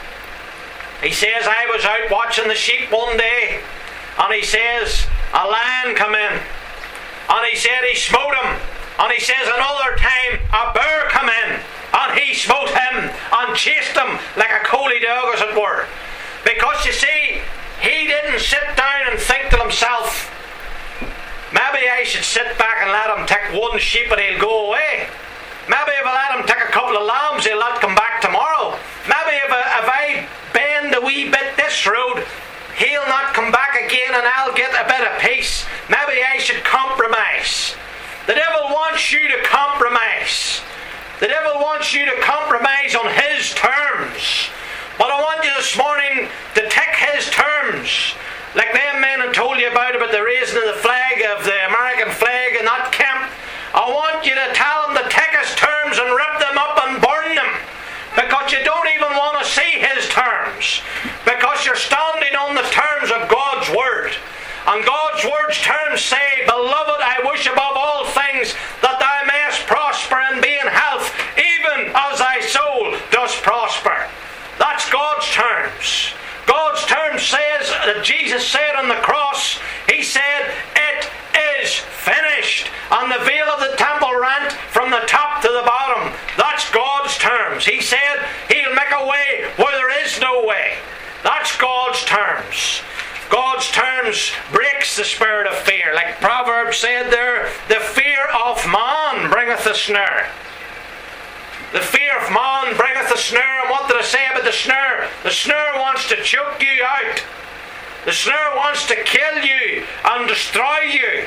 S2: He says, I was out watching the sheep one day, and he says, a lion come in, and he said he smote him, and he says another time a bear come in, and he smote him and chased him like a collie dog, as it were. Because you see, he didn't sit down and think to himself, maybe I should sit back and let him take one sheep and he'll go away. Maybe if I let him take a couple of lambs, he'll not come back tomorrow. Maybe if I, if I bend a wee bit this road, he'll not come back again and I'll get a bit of peace. Maybe I should compromise. The devil wants you to compromise. The devil wants you to compromise on his terms. But I want you this morning to take his terms. Like them men I told you about, about the raising of the flag, of the American flag in that camp. I want you to tell him to take his terms and rip them up and burn them. Because you don't even want to see his terms. Because you're standing on the terms of God's Word. And God's Word's terms say, Beloved, I wish above all things that thou mayest prosper and be in health, even as thy soul does prosper. That's God's terms. God's terms says that Jesus said on the cross, He said, It is finished. And the veil of the temple rent from the top to the bottom. That's God's terms. He said He'll make a way where there is no way. That's God's terms. God's terms breaks the spirit of fear. Like Proverbs said there, the fear of man bringeth a snare. The fear of man bringeth a snare. And what did I say about the snare? The snare wants to choke you out. The snare wants to kill you and destroy you.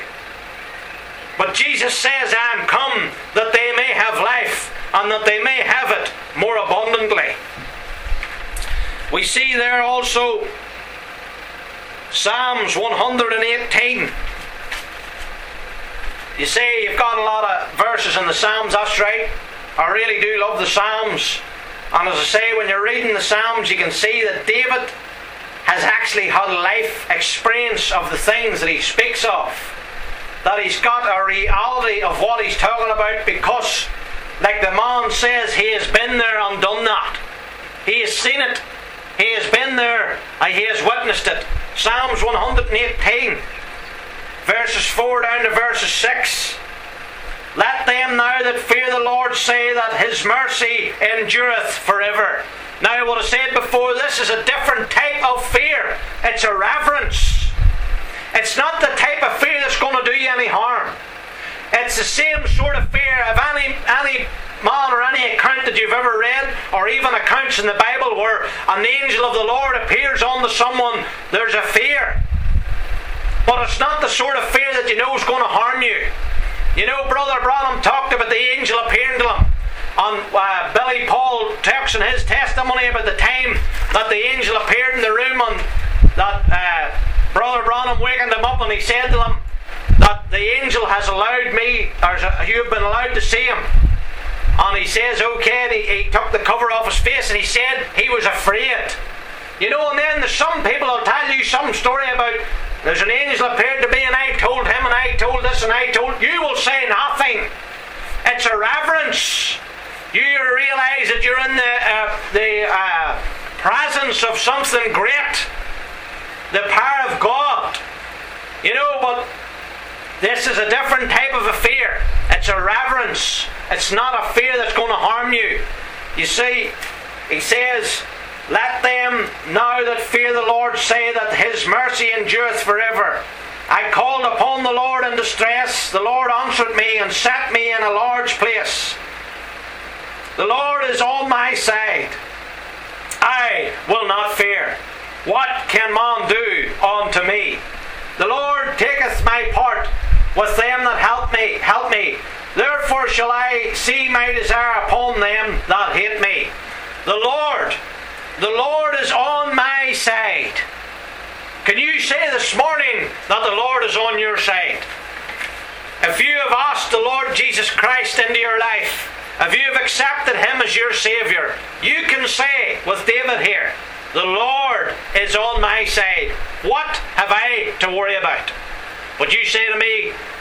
S2: But Jesus says, I am come that they may have life, and that they may have it more abundantly. We see there also Psalms one hundred eighteen. You say you've got a lot of verses in the Psalms, that's right. I really do love the Psalms. And as I say, when you're reading the Psalms, you can see that David has actually had a life experience of the things that he speaks of. That he's got a reality of what he's talking about, because, like the man says, he has been there and done that. He has seen it. He has been there and he has witnessed it. Psalms one hundred eighteen, verses four down to verses six. Let them now that fear the Lord say that His mercy endureth forever. Now, what I said before, this is a different type of fear. It's a reverence. It's not the type of fear that's going to do you any harm. It's the same sort of fear of any any man or any account that you've ever read, or even accounts in the Bible where an angel of the Lord appears unto someone. There's a fear. But it's not the sort of fear that you know is going to harm you. You know, Brother Branham talked about the angel appearing to him. And uh, Billy Paul talks in his testimony about the time that the angel appeared in the room, and that uh, Brother Branham wakened him up, and he said to him that the angel has allowed me, or you've been allowed to see him. And he says, okay, and he, he took the cover off his face, and he said he was afraid. You know, and then there's some people who'll tell you some story about there's an angel appeared to me, and I told him, and I told this, and I told... You will say nothing. It's a reverence. You realise that you're in the, uh, the uh, presence of something great. The power of God. You know, but this is a different type of a fear. It's a reverence. It's not a fear that's going to harm you. You see, he says, let them now that fear the Lord say that His mercy endureth forever. I called upon the Lord in distress. The Lord answered me and set me in a large place. The Lord is on my side. I will not fear. What can man do unto me? The Lord taketh my part with them that help me. Help me. Therefore shall I see my desire upon them that hate me. The Lord, the Lord is on my side. Can you say this morning that the Lord is on your side? If you have asked the Lord Jesus Christ into your life, if you have accepted Him as your Saviour, you can say with David here, the Lord is on my side. What have I to worry about? But you say to me,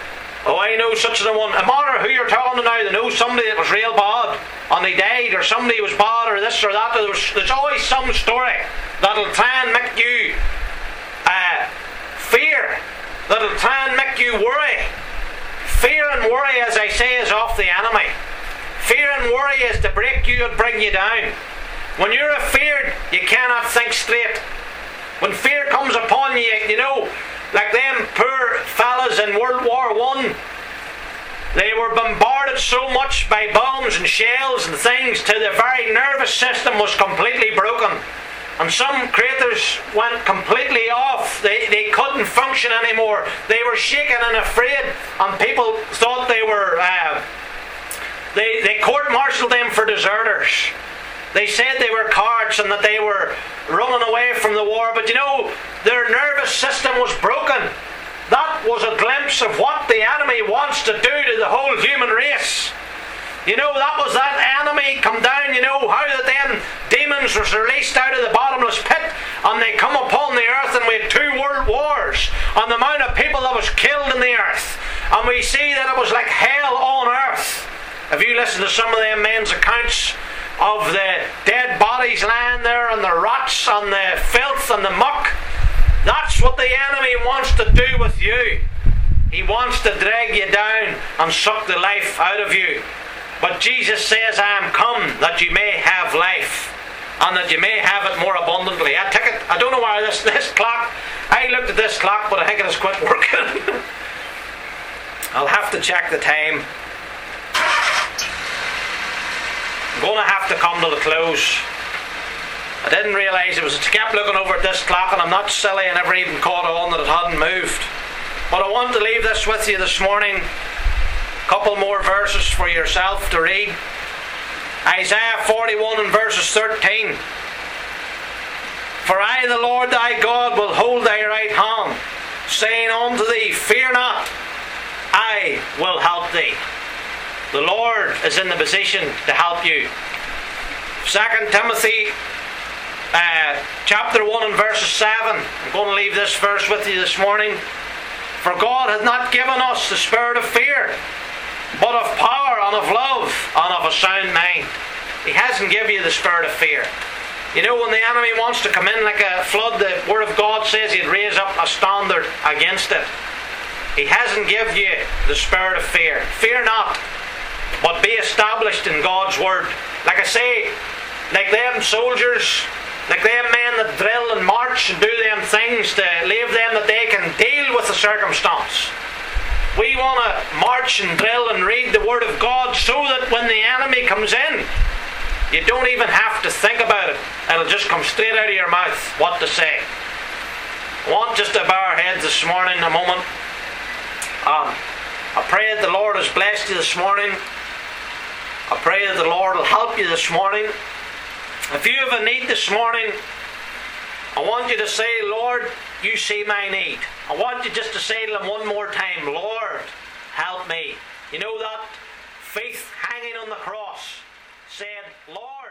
S2: Oh, I know such a one. No matter who you're talking to now, they know somebody that was real bad and they died, or somebody was bad, or this or that. There's, there's always some story that'll try and make you uh, fear, that'll try and make you worry. Fear and worry, as I say, is off the enemy. Fear and worry is to break you and bring you down. When you're afeared, you cannot think straight. When fear comes upon you, you know, like them poor fellas in World War One, they were bombarded so much by bombs and shells and things till the very nervous system was completely broken. And some creatures went completely off. They, they couldn't function anymore. They were shaken and afraid, and people thought they were... Uh, they, they court-martialed them for deserters. They said they were cowards and that they were running away from the war, but you know, their nervous system was broken. That was a glimpse of what the enemy wants to do to the whole human race. You know, that was that enemy come down, you know, how that them demons was released out of the bottomless pit and they come upon the earth, and we had two world wars and the amount of people that was killed in the earth. And we see that it was like hell on earth. If you listen to some of them men's accounts of the dead bodies lying there and the rots and the filth and the muck, that's what the enemy wants to do with you. He wants to drag you down and suck the life out of you. But Jesus says, I am come that you may have life, and that you may have it more abundantly. I take it, I don't know why this, this clock, I looked at this clock, but I think it has quit working. I'll have to check the time. I'm going to have to come to the close. I didn't realise it was, I kept looking over at this clock, and I'm not silly, I never even caught on that it hadn't moved. But I want to leave this with you this morning. A couple more verses for yourself to read. Isaiah forty-one and verses thirteen. For I, the Lord thy God, will hold thy right hand, saying unto thee, fear not, I will help thee. The Lord is in the position to help you. Second Timothy uh, chapter one and verses seven. I'm going to leave this verse with you this morning. For God hath not given us the spirit of fear, but of power and of love and of a sound mind. He hasn't given you the spirit of fear. You know, when the enemy wants to come in like a flood, the Word of God says he'd raise up a standard against it. He hasn't given you the spirit of fear. Fear not, but be established in God's Word. Like I say, like them soldiers, like them men that drill and march and do them things to leave them that they can deal with the circumstance. We want to march and drill and read the Word of God so that when the enemy comes in, you don't even have to think about it. It'll just come straight out of your mouth what to say. I want just to bow our heads this morning a moment. Um, I pray that the Lord has blessed you this morning. I pray that the Lord will help you this morning. If you have a need this morning, I want you to say, Lord, you see my need. I want you just to say to Him one more time, Lord, help me. You know that faith hanging on the cross said, Lord,